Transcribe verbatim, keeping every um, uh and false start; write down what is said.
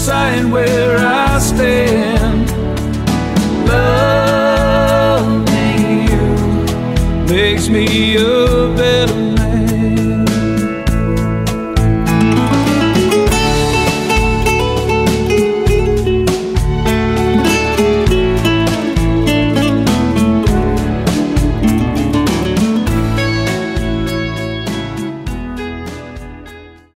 deciding where I stand. Loving you makes me a better